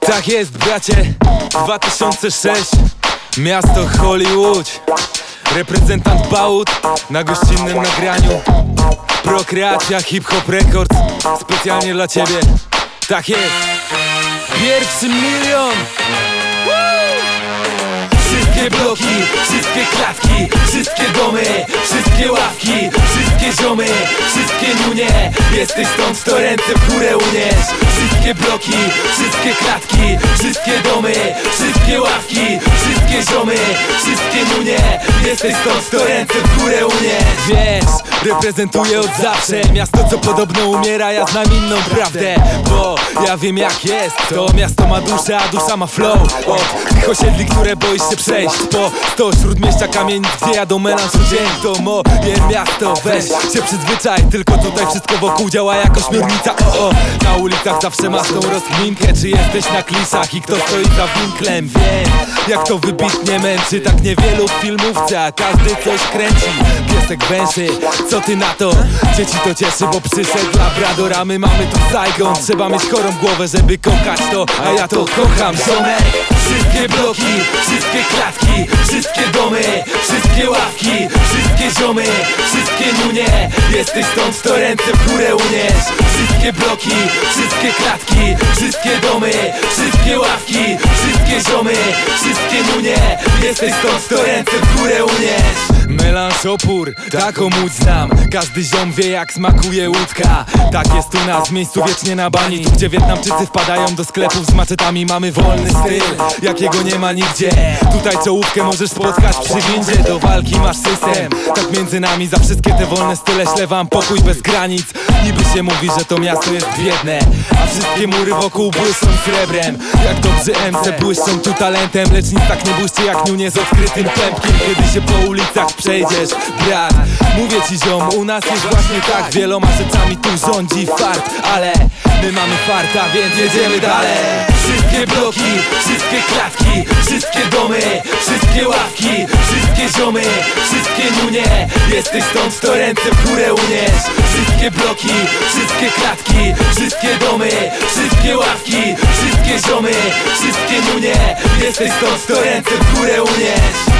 Tak jest, bracie, 2006, miasto Hollywood. Reprezentant Bałut na gościnnym nagraniu. Prokreacja Hip Hop Records, specjalnie dla ciebie. Tak jest, pierwszy milion. Wszystkie bloki, wszystkie klatki, wszystkie domy, wszystkie ławki, wszystkie ziomy, wszystkie nunie. Jesteś stąd, to ręce w górę unieś. Wszystkie bloki, wszystkie klatki, wszystkie domy, wszystkie ławki, wszystkie ziomy, wszystkie nunie. Jesteś stąd, to ręce w górę unieś. Wiesz, reprezentuję od zawsze miasto, co podobno umiera, ja znam inną prawdę. Bo ja wiem jak jest, to miasto ma duszę, a dusza ma flow. Od tych osiedli, które boisz się przejść, po 100 śródmieścia kamienic, gdzie jadą melanż dzień. To moje miasto, weź się przyzwyczaj. Tylko tutaj wszystko wokół działa jak ośmiornica. Na ulicach zawsze masz tą rozkminkę, czy jesteś na kliszach i kto stoi za winklem. Wiem, jak to wybitnie męczy, tak niewielu w filmówce, a każdy coś kręci. Piesek węszy, co ty na to? Dzieci to cieszy, bo przyszedł labrador, a my mamy tu Saigon. Trzeba mieć chorą głowę, żeby kochać to, a ja to kocham, ziomek. Wszystkie bloki, wszystkie klatki, wszystkie domy, wszystkie ławki, wszystkie ziomy, wszystkie nunie. Jesteś stąd, to ręce w górę unieś. Wszystkie bloki, wszystkie klatki, wszystkie domy, wszystkie ławki, wszystkie ziomy, wszystkie nunie. Jesteś stąd, to ręce w górę unieś. Melanż opór, taką łódź znam. Każdy ziom wie jak smakuje łódka. Tak jest u nas w miejscu wiecznie na bani. Tu gdzie Wietnamczycy wpadają do sklepów z maczetami. Mamy wolny styl, jakiego nie ma nigdzie. Tutaj czołówkę możesz spotkać przy windzie. Do walki masz system, tak między nami. Za wszystkie te wolne style ślę wam pokój bez granic. Niby się mówi, że to miasto jest biedne, a wszystkie mury wokół błyszczą srebrem. Jak dobrzy MC błyszczą tu talentem. Lecz nic tak nie błyszczy jak nunie z odkrytym pępkiem. Kiedy się po ulicach przejdziesz, brat, mówię ci ziom, u nas jest właśnie tak. Wieloma rzeczami tu rządzi fart, ale my mamy farta, więc jedziemy dalej. Wszystkie bloki, wszystkie klatki, wszystkie domy, wszystkie ławki, wszystkie ziomy, wszystkie nunie. Jesteś stąd, to ręce w górę unieś. Wszystkie bloki, wszystkie klatki, wszystkie domy, wszystkie ławki, wszystkie ziomy, wszystkie nunie. Jesteś stąd, to ręce w górę unieś.